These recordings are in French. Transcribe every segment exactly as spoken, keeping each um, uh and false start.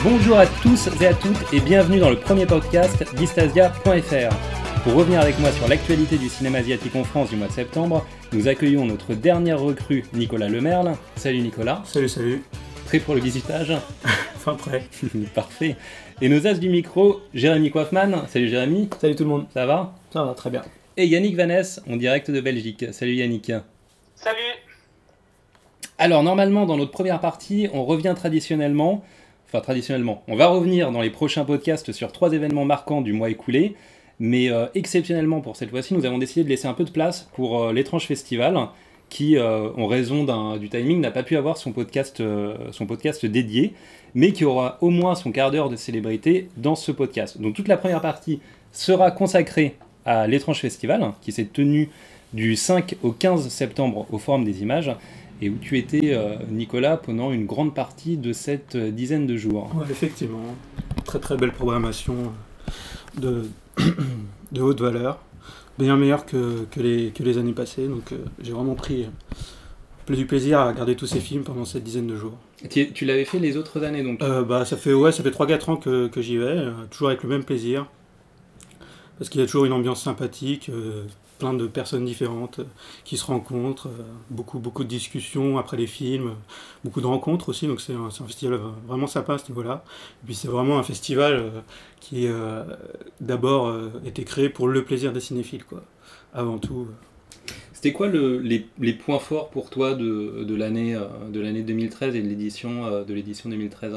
Bonjour à tous et à toutes et bienvenue dans le premier podcast d'Istasia point F R. Pour revenir avec moi sur l'actualité du cinéma asiatique en France du mois de septembre, nous accueillons notre dernière recrue, Nicolas Lemerle. Salut Nicolas. Salut, salut. Prêt pour le visitage? Enfin prêt. Parfait. Et nos as du micro, Jérémy Coiffman. Salut Jérémy. Salut tout le monde. Ça va? Ça va, très bien. Et Yannick Vaness, en direct de Belgique. Salut Yannick. Salut. Alors normalement dans notre première partie, on revient traditionnellement, enfin traditionnellement, on va revenir dans les prochains podcasts sur trois événements marquants du mois écoulé, mais euh, exceptionnellement pour cette fois-ci, nous avons décidé de laisser un peu de place pour euh, l'étrange festival, qui, euh, en raison d'un, du timing, n'a pas pu avoir son podcast, euh, son podcast dédié, mais qui aura au moins son quart d'heure de célébrité dans ce podcast. Donc toute la première partie sera consacrée à l'étrange festival, qui s'est tenu du cinq au quinze septembre au Forum des Images, et où tu étais, euh, Nicolas, pendant une grande partie de cette euh, dizaine de jours. Ouais, effectivement, très très belle programmation de, de haute valeur, bien meilleure que, que, les, que les années passées, donc euh, j'ai vraiment pris euh, du plaisir à regarder tous ces films pendant cette dizaine de jours. Tu, tu l'avais fait les autres années donc euh, bah, ça fait, ouais, ça fait trois quatre ans que, que j'y vais, euh, toujours avec le même plaisir, parce qu'il y a toujours une ambiance sympathique, euh, plein de personnes différentes euh, qui se rencontrent, euh, beaucoup, beaucoup de discussions après les films, euh, beaucoup de rencontres aussi, donc c'est un, c'est un festival vraiment sympa à ce niveau-là. Et puis c'est vraiment un festival euh, qui euh, d'abord euh, été créé pour le plaisir des cinéphiles, quoi, avant tout. Euh. C'était quoi le, les, les points forts pour toi de, de, l'année, euh, de l'année deux mille treize et de l'édition, euh, de l'édition deux mille treize?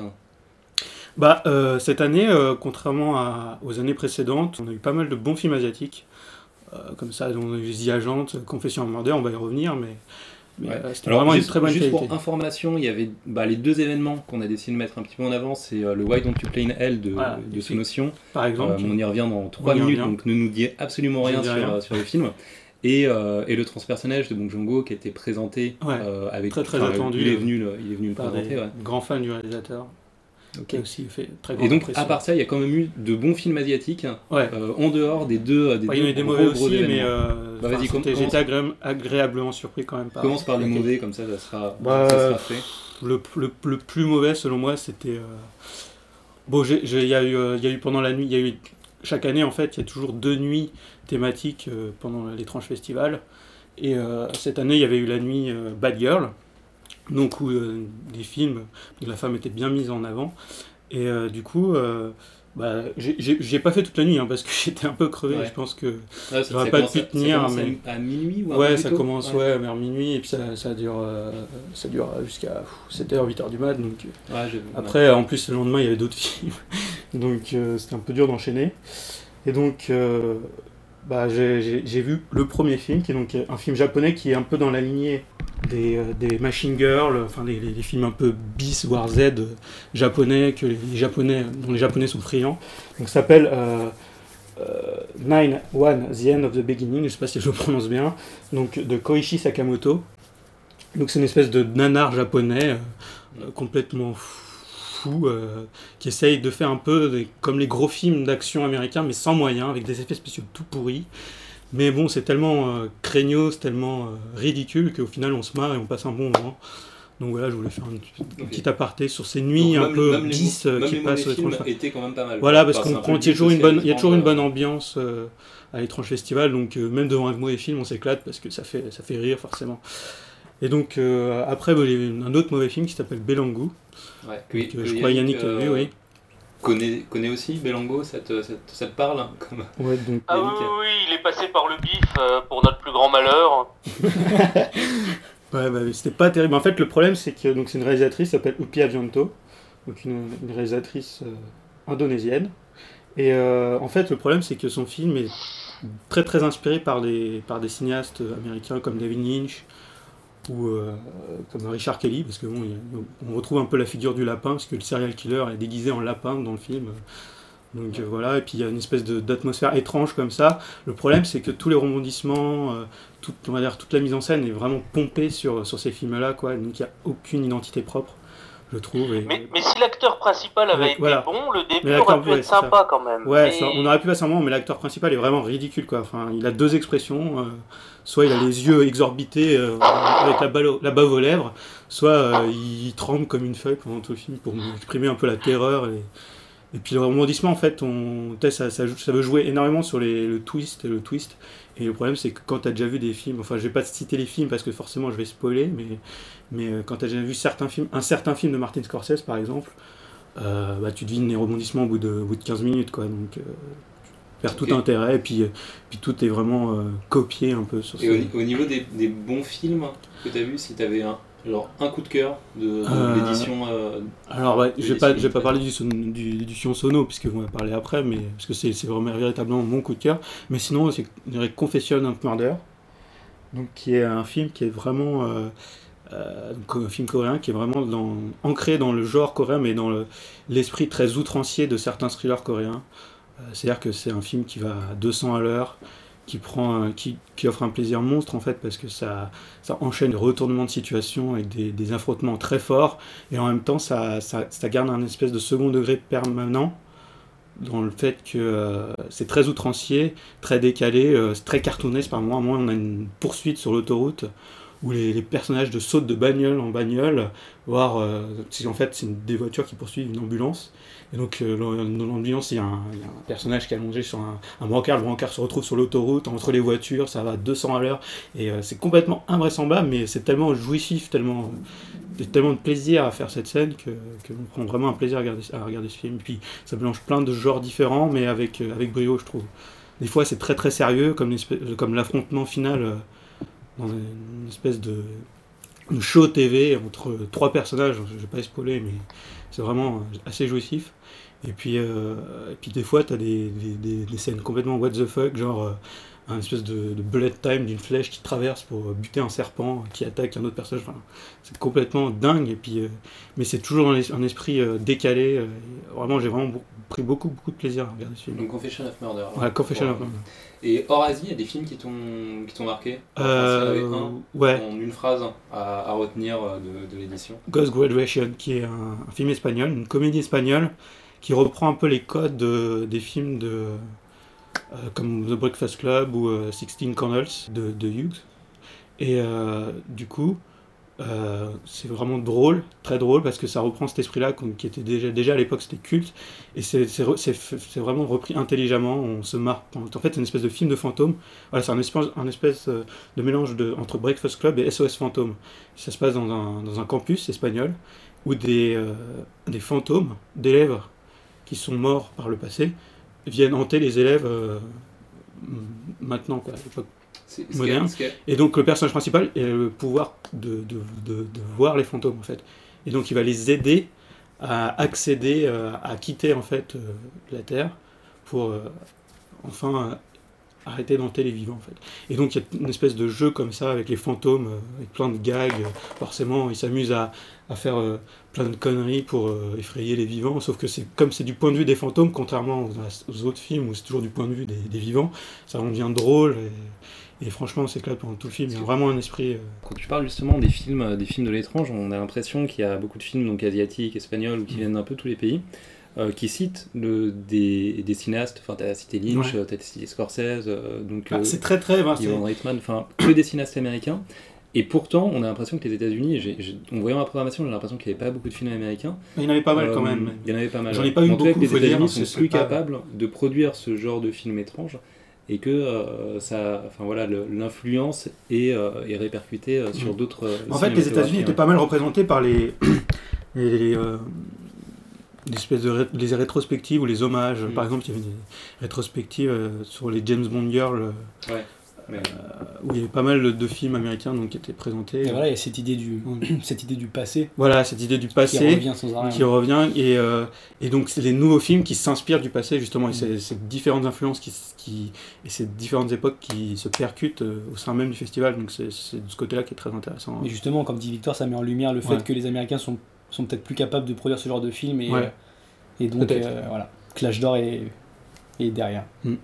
Bah, euh, cette année, euh, contrairement à, aux années précédentes, on a eu pas mal de bons films asiatiques. Euh, comme ça, on a eu The Agent, Confession of Murder, on va y revenir, mais, mais ouais. euh, c'était Alors, vraiment juste, une très bonne juste qualité. Pour information, il y avait bah, les deux événements qu'on a décidé de mettre un petit peu en avant, c'est euh, le Why Don't You Play in Hell de, voilà, de Sonotion. Par exemple. Euh, on y revient dans trois minutes, revient. Donc ne nous dit absolument rien sur, rien sur le film. Et, euh, et le transpersonnage de Bong Joon-ho qui a été présenté ouais, euh, avec très très attendu. Il est venu le, il est venu le par présenter. Des ouais. grands fans du réalisateur. Okay. Aussi fait très et donc impression. à part ça, il y a quand même eu de bons films asiatiques ouais. euh, en dehors des deux des ouais, deux il y a eu des gros, mauvais gros aussi, événements. mais euh, bah, vas-y, j'étais commence... j'étais agré- agréablement surpris quand même. Par commence par les okay. mauvais, comme ça ça sera, bah, ça sera fait. Le, le, le plus mauvais selon moi, c'était euh... bon, il y a eu il y a eu pendant la nuit, il y a eu chaque année en fait, il y a toujours deux nuits thématiques euh, pendant l'étrange festival. Et euh, cette année, il y avait eu la nuit euh, Bad Girl, donc où euh, des films où la femme était bien mise en avant. Et euh, du coup, euh, bah, j'ai, j'ai, j'ai pas fait toute la nuit hein, parce que j'étais un peu crevé. Ouais. Je pense que ouais, j'aurais pas pu tenir. Ça mais... à minuit ou à ouais, ça tôt commence ouais. ouais, vers minuit et puis ça, ça dure, euh, ça dure jusqu'à sept heures, huit heures du mat. Donc ouais, après, ouais. En plus le lendemain, il y avait d'autres films, donc euh, c'était un peu dur d'enchaîner. Et donc. Euh, Bah, j'ai, j'ai, j'ai vu le premier film, qui est donc un film japonais qui est un peu dans la lignée des, euh, des Machine Girl, enfin les, les, les films un peu bis voire Z euh, japonais, que les, les japonais, dont les japonais sont friands. Donc ça s'appelle euh, euh, nine one The End of the Beginning, je ne sais pas si je le prononce bien, donc de Koichi Sakamoto. Donc c'est une espèce de nanar japonais euh, euh, complètement fou. Fou, euh, qui essaye de faire un peu des, comme les gros films d'action américains, mais sans moyens, avec des effets spéciaux tout pourris. Mais bon, c'est tellement euh, craignos, tellement euh, ridicule qu'au final on se marre et on passe un bon moment. Donc voilà, je voulais faire un, un okay. petit aparté sur ces nuits donc un même, peu même bis les, qui même passent les films étrange... étaient quand même pas mal. Voilà, parce enfin, qu'il y a toujours une bonne, il y a toujours une bonne ambiance euh, à l'étrange festival, donc euh, même devant un mauvais film, on s'éclate parce que ça fait, ça fait rire forcément. Et donc euh, après, bah, il y a un autre mauvais film qui s'appelle Belangu. Ouais, que, donc, que je crois Yannick l'a vu, oui. Connaît, connaît aussi Belangu, ça te, ça, te, ça te parle comme... Ouais, donc, ah oui, oui, il est passé par le bif euh, pour notre plus grand malheur. ouais, bah, c'était pas terrible. En fait, le problème, c'est que donc, c'est une réalisatrice qui s'appelle Upi Avianto, donc une, une réalisatrice euh, indonésienne. Et euh, en fait, le problème, c'est que son film est très très inspiré par des, par des cinéastes américains comme David Lynch, ou euh, comme Richard Kelly, parce que bon, on retrouve un peu la figure du lapin, parce que le serial killer est déguisé en lapin dans le film. Donc euh, voilà, et puis il y a une espèce de, d'atmosphère étrange comme ça. Le problème, c'est que tous les rebondissements, euh, tout, on va dire, toute la mise en scène est vraiment pompée sur, sur ces films-là, quoi. Donc il n'y a aucune identité propre. je trouve. Et... Mais, mais si l'acteur principal avait Ouais, été voilà. bon, le Mais début l'acteur, aurait pu ouais, être c'est ça. sympa quand même. Ouais, Mais- ça, on aurait pu passer un moment, mais l'acteur principal est vraiment ridicule, quoi. Enfin, il a deux expressions. euh, soit il a les yeux exorbités euh, avec la, balle au- la bave aux lèvres, soit euh, il tremble comme une feuille pendant tout le film pour exprimer un peu la terreur. Et, et puis le rebondissement, en fait, on, tu sais, ça, ça, joue- ça veut jouer énormément sur les, le twist et le twist. Et le problème, c'est que quand tu as déjà vu des films, enfin, je vais pas te citer les films parce que forcément je vais spoiler, mais, mais euh, quand tu as déjà vu certains films, un certain film de Martin Scorsese, par exemple, euh, bah, tu devines les rebondissements au bout de, au bout de quinze minutes, quoi. Donc, euh, tu perds Ok. tout intérêt, et puis, euh, puis tout est vraiment euh, copié un peu sur Et ce... au, au niveau des, des bons films que tu as vus, si tu avais un, genre, un coup de cœur de, de Euh, l'édition. euh, Alors, ouais, je vais des pas, films, je vais pas peut-être. parler du, son- du, du Sion Sono, puisqu'on va parler après, mais, parce que c'est c'est vraiment véritablement mon coup de cœur. Mais sinon, c'est je dirais Confession of Murder, donc, qui est un film qui est vraiment... euh, euh, donc, un film coréen qui est vraiment dans, ancré dans le genre coréen, mais dans le- l'esprit très outrancier de certains thrillers coréens. Euh, C'est-à-dire que c'est un film qui va à deux cents à l'heure, qui, prend, un- qui, qui offre un plaisir monstre en fait, parce que ça, ça enchaîne des retournements de situation avec des, des affrontements très forts, et en même temps ça, ça, ça garde un espèce de second degré permanent dans le fait que euh, c'est très outrancier, très décalé, euh, c'est très cartoonesque par moments. À un moment, on a une poursuite sur l'autoroute où les, les personnages de sautent de bagnole en bagnole, voire euh, si en fait c'est une- des voitures qui poursuivent une ambulance. Et donc euh, dans dans l'ambulance, il y, a un il y a un personnage qui est allongé sur un, un brancard, le brancard se retrouve sur l'autoroute, entre les voitures, ça va à deux cents à l'heure, et euh, c'est complètement invraisemblable, mais c'est tellement jouissif, tellement, euh, tellement de plaisir à faire cette scène que, que on prend vraiment un plaisir à regarder, à regarder ce film. Et puis ça mélange plein de genres différents, mais avec, euh, avec brio, je trouve. Des fois, c'est très très sérieux, comme, l'espèce- comme l'affrontement final euh, dans une espèce de, de show T V entre trois personnages. Je ne vais pas spoiler, mais c'est vraiment assez jouissif. Et puis, euh, et puis des fois, tu as des, des, des- des scènes complètement what the fuck, genre euh, un espèce de, de bullet time d'une flèche qui traverse pour buter un serpent qui attaque un autre personnage. Enfin, c'est complètement dingue. Et puis, euh, mais c'est toujours un, es- un esprit euh, décalé. euh, et vraiment, j'ai vraiment beau- pris beaucoup, beaucoup de plaisir à regarder ce film. Donc Confession of Murder. alors. Ouais, Confession Ouais. of Murder. Et hors Asie, il y a des films qui t'ont qui t'ont marqué. Enfin, s'il y en avait Euh, un ouais. en une phrase à, à retenir euh, de, de l'édition. Ghost Graduation, qui est un, un film espagnol, une comédie espagnole, qui reprend un peu les codes de- des films de, euh, comme The Breakfast Club ou euh, Sixteen Candles de, de Hughes. Et euh, du coup, euh, c'est vraiment drôle, très drôle, parce que ça reprend cet esprit-là qu'on- qui était déjà, déjà à l'époque, c'était culte, et c'est c'est re- c'est f- c'est vraiment repris intelligemment, on se marre. En fait, c'est une espèce de film de fantôme. Voilà, c'est un espèce, un espèce euh, de mélange de, entre Breakfast Club et S O S Fantôme. Ça se passe dans un, dans un campus espagnol, où des, euh, des fantômes d'élèves qui sont morts par le passé viennent hanter les élèves euh, maintenant, quoi, à l'époque. C'est ce Moderne. qu'est- ce qu'est- Et donc le personnage principal a le pouvoir de, de, de, de voir les fantômes en fait. Et donc il va les aider à accéder, euh, à quitter en fait euh, la Terre pour euh, enfin euh, arrêter d'hanter les vivants en fait. Et donc il y a une espèce de jeu comme ça avec les fantômes, euh, avec plein de gags. Forcément ils s'amusent à, à faire euh, plein de conneries pour euh, effrayer les vivants, sauf que c'est comme c'est du point de vue des fantômes, contrairement aux, aux autres films où c'est toujours du point de vue des, des vivants, ça en devient drôle. Et, et franchement, c'est clair pendant tout le film. Il y a vraiment un esprit. euh, Quand tu parles justement des films, euh, des films de l'étrange, on a l'impression qu'il y a beaucoup de films donc asiatiques, espagnols ou qui Mm. viennent d'un peu tous les pays, euh, qui citent le, des, des cinéastes. Enfin, t'as cité Lynch, Ouais. euh, t'as cité Scorsese, euh, donc ah, euh, c'est très très. ben, c'est- Ivan Reitman, enfin que des cinéastes américains. Et pourtant, on a l'impression que les États-Unis, j'ai- j'ai- en voyant ma programmation, j'ai l'impression qu'il n'y avait pas beaucoup de films américains. Il y en avait pas mal quand Euh, même. Il y en avait pas mal. J'en ai ouais. pas eu En tout cas, beaucoup, que les faut dire, États-Unis c'est- sont c'est plus pas- capables de produire ce genre de films étranges et que euh, ça, enfin voilà, le- l'influence est, euh, est répercutée euh, sur Mm. d'autres. euh, En fait, les États-Unis cinématographies, étaient ouais. pas mal représentés par les. les, les, euh, des espèces de ré- les rétrospectives ou les hommages. Mm. Par exemple, il y avait des rétrospectives euh, sur les James Bond Girls, euh, Ouais. Mais- où il y avait pas mal de, de films américains donc, qui étaient présentés. Et voilà, il y a cette idée du, cette idée du passé Voilà, cette idée du qui passé. revient sans arrêt. qui revient et, euh, et donc c'est les nouveaux films qui s'inspirent du passé justement et c'est Mm. ces différentes influences qui, qui et ces différentes époques qui se percutent euh, au sein même du festival, donc c'est c'est de ce côté-là qui est très intéressant. Et justement, comme dit Victor, ça met en lumière le fait Ouais. que les Américains sont, sont peut-être plus capables de produire ce genre de film et, Ouais. euh, et donc Peut-être. euh, voilà, Clash d'or est, est derrière.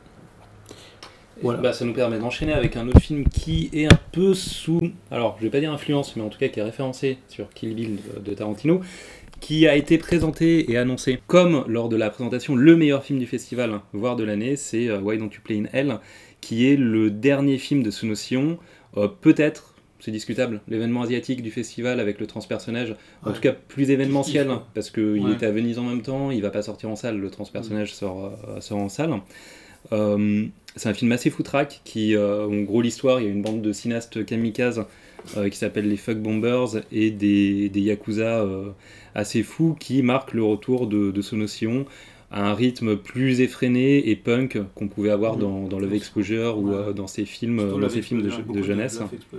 Voilà. Bah, ça nous permet d'enchaîner avec un autre film qui est un peu sous, alors je vais pas dire influence, mais en tout cas qui est référencé sur Kill Bill de, de Tarantino, qui a été présenté et annoncé comme lors de la présentation le meilleur film du festival, voire de l'année, c'est euh, Why Don't You Play in Hell, qui est le dernier film de Sonotion, euh, peut-être, c'est discutable, l'événement asiatique du festival avec le transpersonnage, en Ouais. tout cas plus événementiel, Kiff, parce qu'il ouais. était à Venise en même temps, il va pas sortir en salle, le transpersonnage mm. sort, euh, sort en salle. Euh, c'est un film assez foutraque, qui, euh, en gros l'histoire, il y a une bande de cinéastes kamikazes euh, qui s'appelle les Fuck Bombers et des, des yakuza euh, assez fous qui marquent le retour de, de Sonotion à un rythme plus effréné et punk qu'on pouvait avoir mmh. dans, dans Love Exposure ou ouais. euh, dans ces films, euh, dans ces films de, de jeunesse.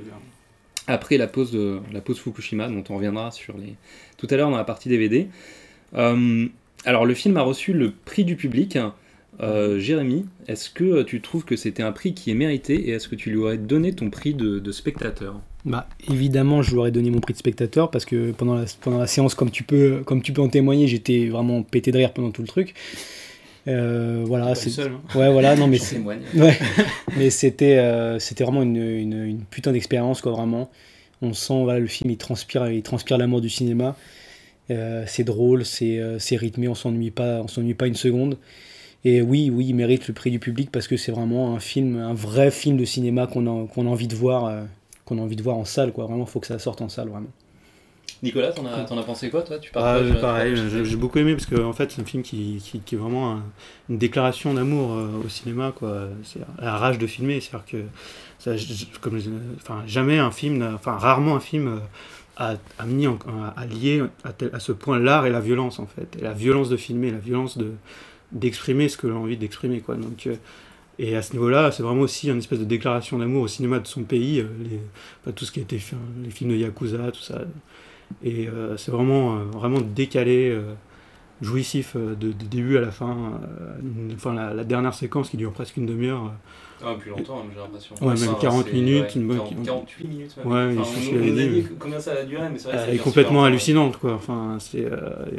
Après la pause, de, la pause Fukushima, dont on reviendra sur les... tout à l'heure dans la partie D V D. Euh, alors le film a reçu le prix du public. Euh, Jérémy, est-ce que tu trouves que c'était un prix qui est mérité et est-ce que tu lui aurais donné ton prix de, de spectateur ? Bah, évidemment, je lui aurais donné mon prix de spectateur parce que pendant la, pendant la séance, comme tu, peux, comme tu peux en témoigner, j'étais vraiment pété de rire pendant tout le truc. Euh, voilà, c'est... Seul, hein. Ouais, voilà, non, mais, c'est... ouais. mais c'était, euh, c'était vraiment une, une, une putain d'expérience, quoi, vraiment. On sent, voilà, le film, il transpire, il transpire l'amour du cinéma. Euh, c'est drôle, c'est, euh, c'est rythmé, on s'ennuie pas, on s'ennuie pas une seconde. Et oui, oui, il mérite le prix du public parce que c'est vraiment un film, un vrai film de cinéma qu'on a, qu'on a envie de voir, euh, qu'on a envie de voir en salle, quoi. Vraiment, faut que ça sorte en salle, vraiment. Nicolas, t'en as, t'en as pensé quoi, toi ? Tu partages, ah, pareil, j'ai, j'ai beaucoup aimé parce que en fait, c'est un film qui, qui, qui est vraiment un, une déclaration d'amour euh, au cinéma, quoi. C'est la rage de filmer, c'est-à-dire que ça, comme, enfin, jamais un film, enfin rarement un film. Euh, A, a mis en, a lié à, tel, à ce point l'art et la violence en fait, et la violence de filmer, la violence de d'exprimer ce que l'on a envie d'exprimer, quoi. Donc, euh, et à ce niveau-là, c'est vraiment aussi une espèce de déclaration d'amour au cinéma de son pays, euh, les, enfin, tout ce qui a été fait, les films de Yakuza, tout ça. Et euh, c'est vraiment, euh, vraiment décalé, euh, jouissif euh, de, de début à la fin. Euh, une, enfin, la, la dernière séquence qui dure presque une demi-heure. Euh, Ah, plus longtemps, même, j'ai l'impression. Ouais, même quarante minutes. Ouais, une bonne... quarante-huit minutes, même. Ouais, enfin, on, on, on on a dit combien ça a duré, mais c'est vrai que elle est complètement hallucinante, quoi. Enfin, c'est, euh,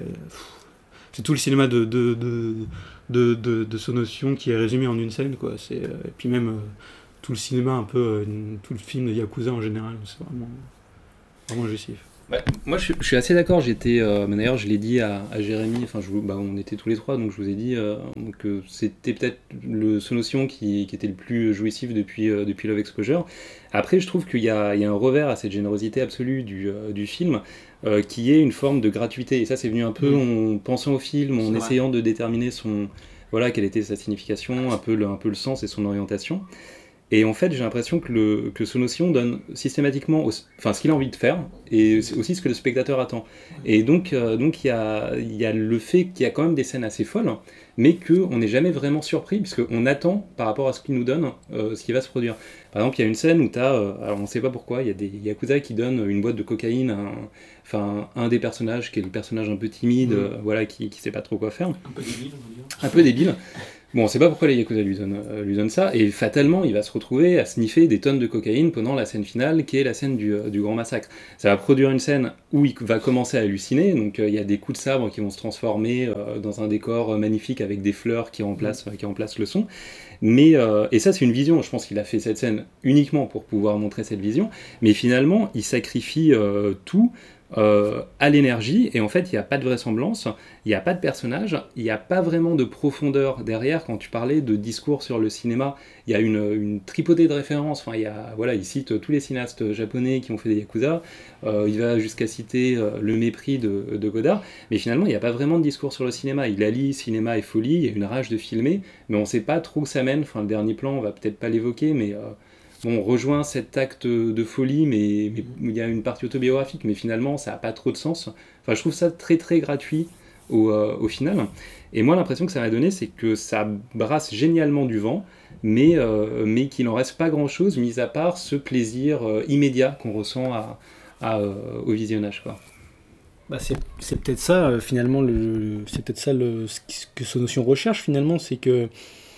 c'est tout le cinéma de, de, de, de, de, de Sonotion qui est résumé en une scène, quoi. C'est, euh, et puis même euh, tout le cinéma, un peu, euh, tout le film de Yakuza en général, c'est vraiment, vraiment jouissif. Bah, moi je, je suis assez d'accord, j'étais, euh, d'ailleurs je l'ai dit à, à Jérémy, enfin je, bah, on était tous les trois, donc je vous ai dit euh, que c'était peut-être le Sonotion qui, qui était le plus jouissif depuis, euh, depuis Love Exposure. Après je trouve qu'il y a, il y a un revers à cette générosité absolue du, euh, du film, euh, qui est une forme de gratuité, et ça c'est venu un peu mmh. en pensant au film, en c'est essayant vrai. de déterminer son, voilà, quelle était sa signification, un peu le, un peu le sens et son orientation. Et en fait, j'ai l'impression que, le, que Sonotion donne systématiquement au, enfin, ce qu'il a envie de faire, et aussi ce que le spectateur attend. Et donc, euh, donc il y a, il y a le fait qu'il y a quand même des scènes assez folles, mais qu'on n'est jamais vraiment surpris, puisqu'on attend, par rapport à ce qu'il nous donne, euh, ce qui va se produire. Par exemple, il y a une scène où tu as, euh, alors on ne sait pas pourquoi, il y a des Yakuza qui donnent une boîte de cocaïne à un, enfin, un des personnages, qui est le personnage un peu timide, mmh. euh, voilà, qui ne sait pas trop quoi faire. Un peu débile, on va dire. Un peu débile. Bon, on sait pas pourquoi les Yakuza lui donnent, euh, lui donnent ça, et fatalement, il va se retrouver à sniffer des tonnes de cocaïne pendant la scène finale, qui est la scène du, euh, du grand massacre. Ça va produire une scène où il va commencer à halluciner, donc euh, il y a des coups de sabre qui vont se transformer euh, dans un décor euh, magnifique avec des fleurs qui remplacent, euh, qui remplacent le son. Mais, euh, et ça, c'est une vision, je pense qu'il a fait cette scène uniquement pour pouvoir montrer cette vision, mais finalement, il sacrifie euh, tout, Euh, à l'énergie, et en fait il n'y a pas de vraisemblance, il n'y a pas de personnage, il n'y a pas vraiment de profondeur derrière. Quand tu parlais de discours sur le cinéma, il y a une, une tripotée de références, enfin, il, y a, voilà, il cite tous les cinéastes japonais qui ont fait des Yakuza, euh, il va jusqu'à citer euh, le mépris de, de Godard, mais finalement il n'y a pas vraiment de discours sur le cinéma. Il allie cinéma et folie, il y a une rage de filmer, mais on ne sait pas trop où ça mène. Enfin, le dernier plan, on va peut-être pas l'évoquer, mais euh, bon, on rejoint cet acte de folie, mais, mais il y a une partie autobiographique, mais finalement, ça n'a pas trop de sens. Enfin, je trouve ça très très gratuit au, euh, au final. Et moi, l'impression que ça m'a donné, c'est que ça brasse génialement du vent, mais, euh, mais qu'il n'en reste pas grand-chose, mis à part ce plaisir euh, immédiat qu'on ressent à, à, euh, au visionnage, quoi. Bah c'est, c'est peut-être ça, euh, finalement, le, c'est peut-être ça le, ce que Sonotion recherche, finalement, c'est que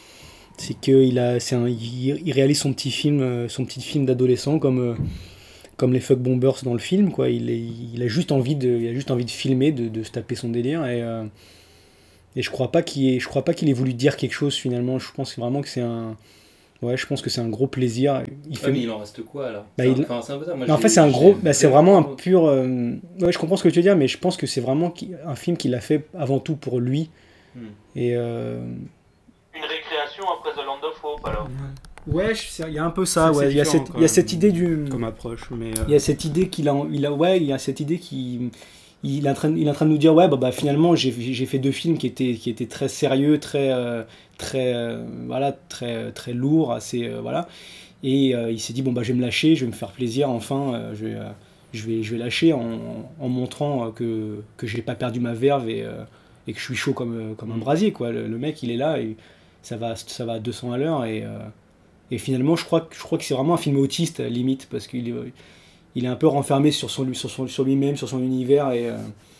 c'est qu'il a, c'est un, il, il réalise son petit film, son petit film d'adolescent comme, comme les Fuck Bombers dans le film, quoi. Il, est, il a juste envie de, il a juste envie de filmer, de, de se taper son délire, et, euh, et je crois pas qu'il ait, je crois pas qu'il ait voulu dire quelque chose finalement. Je pense vraiment que c'est un, Ouais, je pense que c'est un gros plaisir. Il Ouais, fait... mais il en reste quoi alors? Bah, C'est un- il- Enfin, c'est un peu ça. Moi, Mais en j'ai- fait, c'est un j'ai gros. Bah, c'est vraiment un vraiment- pur. euh, Ouais, je comprends ce que tu veux dire, mais je pense que c'est vraiment qui- un film qu'il a fait avant tout pour lui. Hmm. Et. euh, Une récréation après The Land of Hope, alors. Ouais, je- il y a un peu ça. C'est- Ouais. c'est Il y a différent, cette, quand il y a même, cette idée du. Comme approche, mais. euh, Il y a cette idée qu'il a, il a, ouais, il y a cette idée qu'il, il est en train, il est en train de nous dire, ouais, bah, bah finalement, j'ai, j'ai fait deux films qui étaient, qui étaient très sérieux, très, euh, très, euh, voilà, très, très lourds, assez, euh, voilà. Et euh, il s'est dit, bon, bah, je vais me lâcher, je vais me faire plaisir, enfin, euh, je vais, euh, je vais, je vais lâcher en, en montrant euh, que, que j'ai pas perdu ma verve et, euh, et que je suis chaud comme, euh, comme un brasier, quoi. Le, le mec, il est là et ça va, ça va à deux cents à l'heure et, euh, et finalement, je crois, que- je crois que c'est vraiment un film autiste, limite, parce qu'il est, il est un peu renfermé sur, son, sur, son, sur lui-même, sur son univers, et, euh,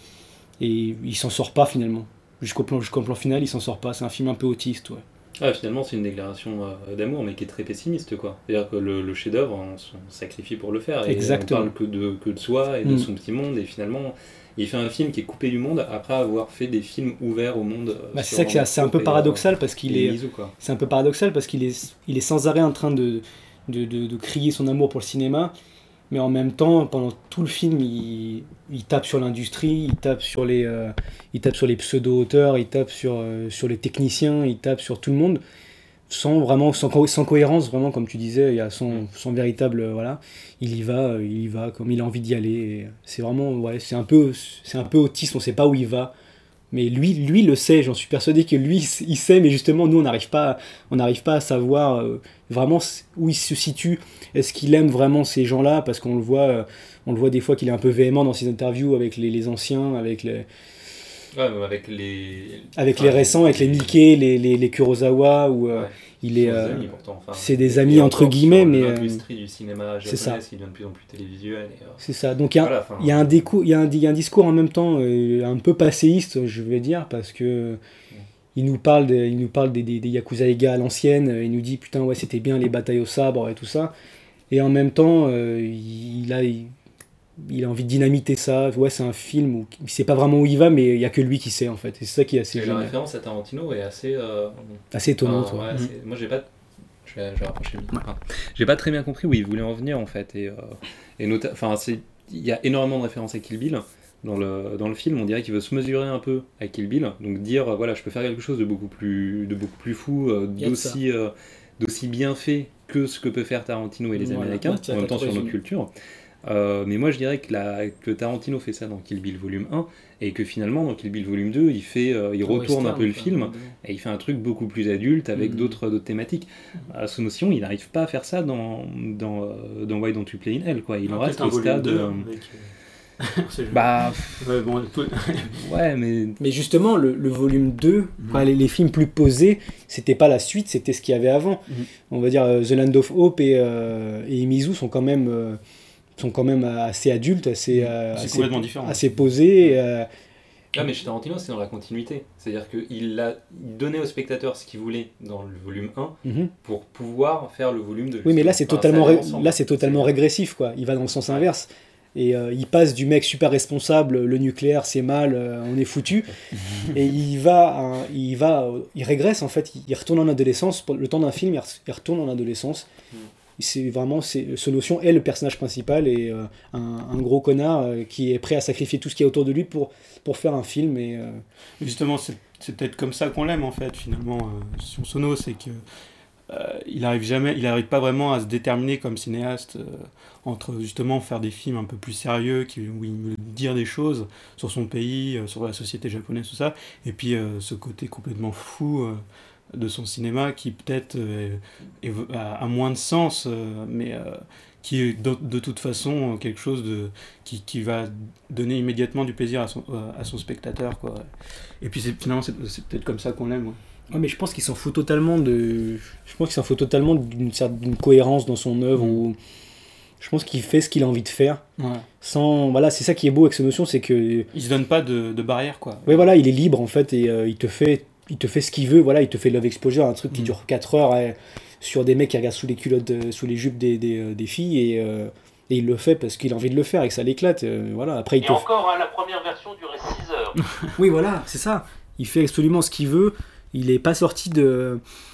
et il s'en sort pas finalement. Jusqu'au plan, jusqu'au plan final, il s'en sort pas. C'est un film un peu autiste, ouais. Ah, finalement, c'est une déclaration euh, d'amour, mais qui est très pessimiste, quoi. C'est-à-dire que le, le chef-d'œuvre, on se sacrifie pour le faire. Et Exactement. on parle que de, que de soi et de Mm. son petit monde, et finalement, il fait un film qui est coupé du monde après avoir fait des films ouverts au monde. euh, Bah, c'est sur ça que c'est, c'est un peu et, euh, paradoxal parce qu'il et est, Mizu, quoi. c'est un peu paradoxal parce qu'il est, il est sans arrêt en train de, de, de, de crier son amour pour le cinéma, mais en même temps, pendant tout le film, il, il tape sur l'industrie, il tape sur les, euh, il tape sur les pseudo-auteurs, il tape sur, euh, sur les techniciens, il tape sur tout le monde, sans vraiment, sans, co- sans cohérence, vraiment, comme tu disais, il y a son, son véritable, euh, voilà, il y va, euh, il y va comme il a envie d'y aller. Et c'est vraiment, ouais, c'est un peu, c'est un peu autiste, on sait pas où il va. Mais lui, lui le sait, j'en suis persuadé que lui, il sait, mais justement, nous, on n'arrive pas, on n'arrive pas à savoir euh, vraiment où il se situe. Est-ce qu'il aime vraiment ces gens-là? Parce qu'on le voit, euh, on le voit des fois qu'il est un peu véhément dans ses interviews avec les, les anciens, avec les, Ouais, mais avec les. avec enfin, les récents, avec les Mickey, les, les, les Kurosawa, où euh, Ouais. il Ils est, sont des euh, amis, pourtant. Enfin, c'est des et amis encore entre guillemets, sur mais, euh, l'industrie du cinéma c'est ça. japonais, qui devient de plus en plus télévisuel. Et, euh, c'est ça. Donc il y a, voilà, enfin, il y a un décou- il y a un, il y a un discours en même temps euh, un peu passéiste, je vais dire, parce que il nous parle, de- il nous parle des, des, des Yakuza Eiga à l'ancienne, euh, il nous dit putain ouais c'était bien les batailles au sabre et tout ça, et en même temps euh, il a il, il a envie de dynamiter ça. Ouais, c'est un film où il sait pas vraiment où il va, mais il y a que lui qui sait en fait. Et c'est ça qui est assez et la génial, référence à Tarantino est assez. euh, assez étonnant. Enfin, ouais, Mm. c'est- Moi, j'ai pas. Je vais, je vais rapprocher le micro. Enfin, j'ai pas très bien compris où il voulait en venir en fait. Et, euh, et nota- enfin, c'est- il y a énormément de références à Kill Bill dans le, dans le film. On dirait qu'il veut se mesurer un peu à Kill Bill. Donc dire, euh, voilà, je peux faire quelque chose de beaucoup plus, de beaucoup plus fou, euh, Il y a de d'aussi, euh, d'aussi bien fait que ce que peut faire Tarantino et les Voilà. Américains, Ouais, tu as en même pas temps trop sur notre résumé. culture. Euh, mais moi je dirais que, la, que Tarantino fait ça dans Kill Bill volume un et que finalement dans Kill Bill volume deux il, fait, euh, il retourne un peu le film et il fait un truc beaucoup plus adulte avec Mhm. d'autres, d'autres thématiques. À ce notion, il n'arrive pas à faire ça dans, dans, euh, dans Why Don't You Play in Hell, quoi. Il en reste au stade. deux, euh, avec, euh, c'est juste- bah Ouais, bon, tout- ouais, mais Mais justement, le, le volume deux, Mhm. enfin, les, les films plus posés, c'était pas la suite, c'était ce qu'il y avait avant. Mhm. On va dire euh, The Land of Hope et, euh, et Imizu sont quand même, euh, sont quand même assez adultes, assez, euh, c'est assez, complètement différent. assez posés. euh, Ah, mais chez Tarantino, c'est dans la continuité. C'est-à-dire qu'il a il donnait au spectateur ce qu'il voulait dans le volume un mhm. pour pouvoir faire le volume deux. Oui, mais là c'est Enfin, totalement, ça allait ré- ensemble. là c'est totalement C'est- régressif, quoi. Il va dans le sens Ouais. inverse. Et euh, il passe du mec super responsable, le nucléaire c'est mal, euh, on est foutu, et il va, à un- il va, euh, il régresse en fait, il, il retourne en adolescence. Pour le temps d'un film, il, re- il retourne en adolescence. Mm. C'est vraiment, c'est, ce notion est le personnage principal et euh, un, un gros connard euh, qui est prêt à sacrifier tout ce qui est autour de lui pour, pour faire un film. Et, euh, Justement, c'est c'est peut-être comme ça qu'on l'aime en fait, finalement, euh, sur Sono, c'est que euh, il arrive jamais, il arrive pas vraiment à se déterminer comme cinéaste euh, entre justement faire des films un peu plus sérieux, qui, où il veut dire des choses sur son pays, euh, sur la société japonaise, tout ça, et puis euh, ce côté complètement fou euh, de son cinéma qui peut-être euh, est- a, a moins de sens, euh, mais euh, qui est de, de toute façon euh, quelque chose de, qui, qui va donner immédiatement du plaisir à son, euh, à son spectateur, quoi. Et puis c'est, finalement, c'est, c'est peut-être comme ça qu'on l'aime. Ouais. ouais, mais je pense qu'il s'en fout totalement de, je pense qu'il s'en fout totalement d'une certaine cohérence dans son œuvre. Mm. Où je pense qu'il fait ce qu'il a envie de faire. Ouais. Sans, voilà, c'est ça qui est beau avec cette notion, c'est que Il se donne pas de, de barrière, quoi. ouais, voilà, il est libre en fait et euh, il te fait, il te fait ce qu'il veut. Voilà, il te fait Love Exposure, un truc qui Mm. dure quatre heures euh, sur des mecs qui regardent sous les culottes, de- sous les jupes des, des, euh, des filles et, euh, et il le fait parce qu'il a envie de le faire et que ça l'éclate. euh, voilà, après il Et te. encore, hein, la première version durait six heures. Oui, voilà, c'est ça. Il fait absolument ce qu'il veut. Il est pas sorti de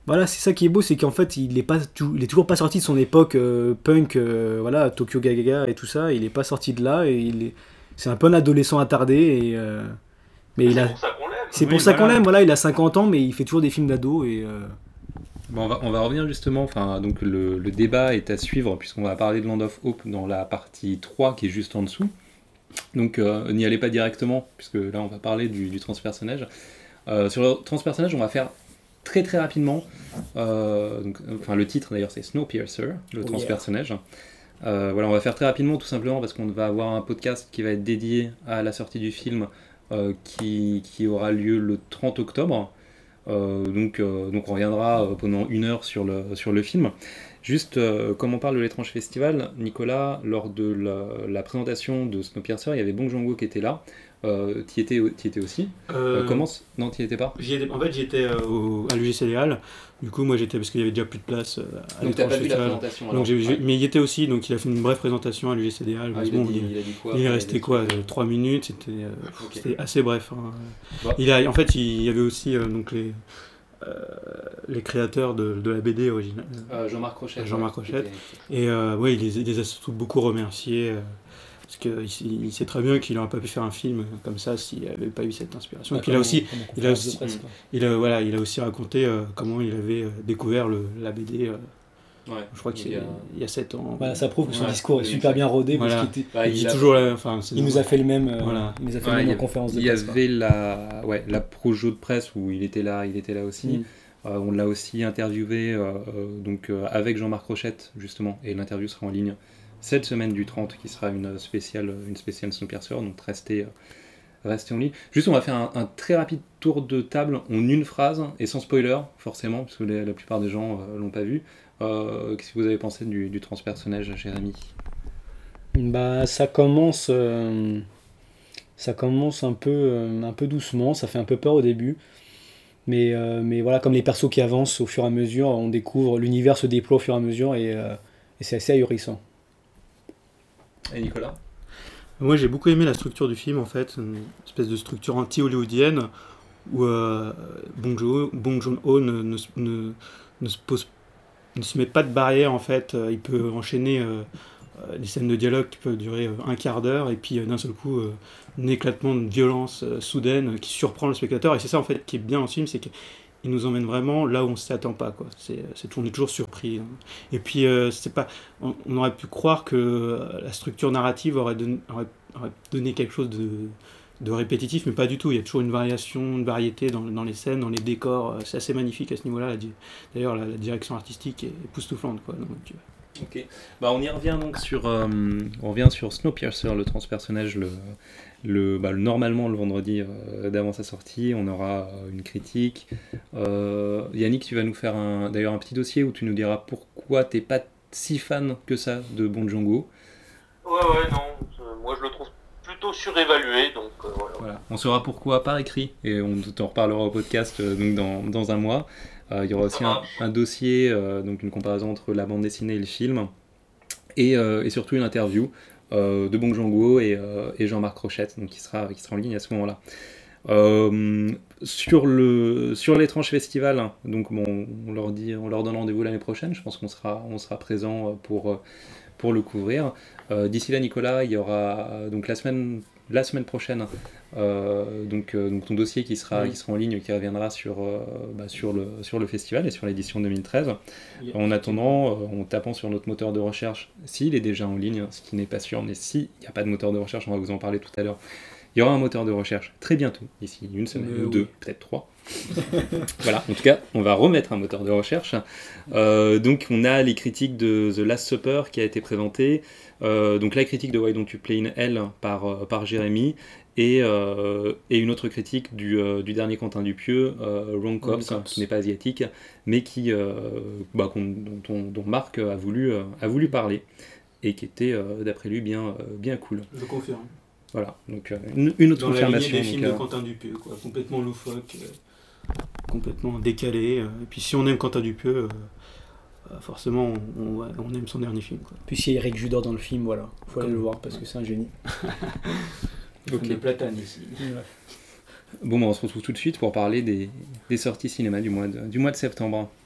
Voilà, c'est ça qui est beau, c'est qu'en fait, il est, pas, il est toujours pas sorti de son époque euh, punk, euh, voilà, Tokyo Gagaga et tout ça. Il est pas sorti de là, et il est, c'est un peu un adolescent attardé. Et, euh, mais C'est il a, pour ça qu'on l'aime. c'est Oui, pour ça voilà. qu'on l'aime. Voilà, il a cinquante ans, mais il fait toujours des films d'ado. Et euh, Bon, on, va, on va revenir justement, enfin, donc le, le débat est à suivre, puisqu'on va parler de Land of Hope dans la partie trois qui est juste en dessous. Donc euh, n'y allez pas directement, puisque là on va parler du, du transpersonnage. Euh, sur le transpersonnage, on va faire très très rapidement, euh, donc, enfin le titre d'ailleurs c'est Snowpiercer, le Oh transpersonnage. Euh, voilà, on va faire très rapidement tout simplement parce qu'on va avoir un podcast qui va être dédié à la sortie du film euh, qui, qui aura lieu le trente octobre. Euh, donc, euh, donc on reviendra euh, pendant une heure sur le, sur le film. Juste, euh, comme on parle de l'étrange festival, Nicolas, lors de la, la présentation de Snowpiercer, il y avait Bong Joon-ho qui était là. Euh, t'y étais, t'y étais aussi. Euh, Euh, comment c- Non, t'y étais pas. j'y étais- En fait, j'étais euh, au- à l'U G C D Hall. Du coup, moi, j'étais parce qu'il y avait déjà plus de place euh, à Donc t'as l'étrange pas vu la festival. présentation. Donc, alors. j'ai- j'ai- Ouais. mais il y était aussi, donc il a fait une brève présentation à l'U G C D Hall. Ah, mais il, a bon, dit, il, il a dit quoi il est après, resté des quoi, trucs, trois minutes, c'était euh, Ok. c'était assez bref. hein. Bah. Il a, en fait, il y avait aussi euh, donc les, euh, les créateurs de, de la B D originale. euh, Jean-Marc Rochette. Jean-Marc ouais, qui Rochette. était- Et euh, ouais, il les, il les a surtout beaucoup remerciés. euh, parce qu'il il sait très bien qu'il n'aurait pas pu faire un film comme ça s'il n'avait pas eu cette inspiration. Et puis il a aussi, il a aussi- il a, voilà, il a aussi raconté euh, comment il avait euh, découvert le, la B D. euh, Ouais. je crois que Donc, c'est il y a- il y a sept ans. voilà, ça prouve que son Ouais, discours est oui, super oui. bien rodé. Voilà. Parce qu'il était- Bah, il dit a- toujours la. Enfin, c'est- il nous a fait le même. euh, Voilà. Il nous a fait Ouais, le il y même a- en conférence de Il y presse. quoi. avait la, ouais, la projo de presse où il était là, il était là aussi. Mm. Euh, on l'a aussi interviewé euh, euh, donc, euh, avec Jean-Marc Rochette, justement, et l'interview sera en ligne cette semaine du trente, qui sera une spéciale, une spéciale Snowpiercer, donc restez, euh, restez en ligne. Juste, on va faire un, un très rapide tour de table en une phrase, et sans spoiler, forcément, parce que la, la plupart des gens euh, l'ont pas vu. Euh, Qu'est-ce que vous avez pensé du, du transpersonnage, Jérémy? Bah, ça commence, euh, ça commence un peu, euh, un peu doucement, ça fait un peu peur au début. Mais, euh, mais voilà, comme les persos qui avancent au fur et à mesure, on découvre, l'univers se déploie au fur et à mesure et, euh, et c'est assez ahurissant. Et Nicolas? Moi, j'ai beaucoup aimé la structure du film, en fait, une espèce de structure anti-hollywoodienne où euh, Bong Joon-ho Bong Joon-ho ne, ne, se- ne, ne se pose, ne se met pas de barrière, en fait. Euh, Il peut enchaîner euh, euh, des scènes de dialogue qui peuvent durer euh, un quart d'heure et puis euh, d'un seul coup, euh, un éclatement de violence euh, soudaine euh, qui surprend le spectateur. Et c'est ça, en fait, qui est bien dans ce film, c'est qu'il nous emmène vraiment là où on ne s'y attend pas, quoi. C'est, c'est, on est toujours surpris. hein. Et puis, euh, c'est pas, on, on aurait pu croire que euh, la structure narrative aurait donné, aurait, aurait donné quelque chose de, de répétitif, mais pas du tout. Il y a toujours une variation, une variété dans, dans les scènes, dans les décors. Euh, C'est assez magnifique à ce niveau-là. La di- D'ailleurs, la, la direction artistique est époustouflante, quoi. Donc, euh, Ok, bah on y revient donc sur, euh, on revient sur Snowpiercer, le transpersonnage, le, le, bah, le- normalement le vendredi euh, d'avant sa sortie, on aura euh, une critique. Euh, Yannick, tu vas nous faire un, d'ailleurs un petit dossier où tu nous diras pourquoi t'es pas si fan que ça de Bong Joon-ho. Ouais, ouais, non. euh, Moi, je le trouve plutôt surévalué, donc euh, voilà. Voilà, on saura pourquoi par écrit et on t'en reparlera au podcast euh, donc dans, dans un mois. Euh, il y aura aussi un, un dossier, euh, donc une comparaison entre la bande dessinée et le film, et, euh, et surtout une interview euh, de Bong Joon-ho et, euh, et Jean-Marc Rochette, donc qui sera, qui sera en ligne à ce moment-là. Euh, sur le sur l'étrange festival, hein, donc bon, on leur dit, on leur donne rendez-vous l'année prochaine. Je pense qu'on sera, on sera présent pour euh, pour le couvrir. Euh, d'ici là, Nicolas, il y aura euh, donc la semaine la semaine prochaine euh, donc, euh, donc ton dossier qui sera, Oui. qui sera en ligne, qui reviendra sur, euh, bah, sur, le, sur le festival et sur l'édition deux mille treize. Yeah. En attendant, euh, en tapant sur notre moteur de recherche, s'il est déjà en ligne, ce qui n'est pas sûr, mais s'il n'y a pas de moteur de recherche, on va vous en parler tout à l'heure, il y aura un moteur de recherche très bientôt, d'ici une semaine Euh, ou deux, oui. peut-être trois. Voilà, en tout cas, on va remettre un moteur de recherche. Euh, donc, on a les critiques de The Last Supper qui a été présentée. Euh, donc, la critique de Why Don't You Play in Hell par, euh, par Jérémy. Et, euh, et une autre critique du, euh, du dernier Quentin Dupieux, euh, Wrong Cops, Wrong Cops. qui n'est pas asiatique, mais qui, euh, bah, qu'on- dont, dont- dont Marc a voulu, euh, a voulu parler. Et qui était, euh, d'après lui, bien, euh, bien cool. je confirme. Voilà, donc euh, une, une autre Dans la lignée confirmation. des donc, films euh, de Quentin Dupieux, quoi. Complètement loufoque, euh, complètement décalé. euh, et puis si on aime Quentin Dupieux, euh, euh, forcément on, on- ouais, on aime son dernier film, quoi. Puis s'il y a Eric Judor dans le film, voilà, faut aller Comme- le voir parce que c'est un génie. Ok. Des platanes ici. Bon, bah, on se retrouve tout de suite pour parler des, des sorties cinéma du mois de, du mois de septembre.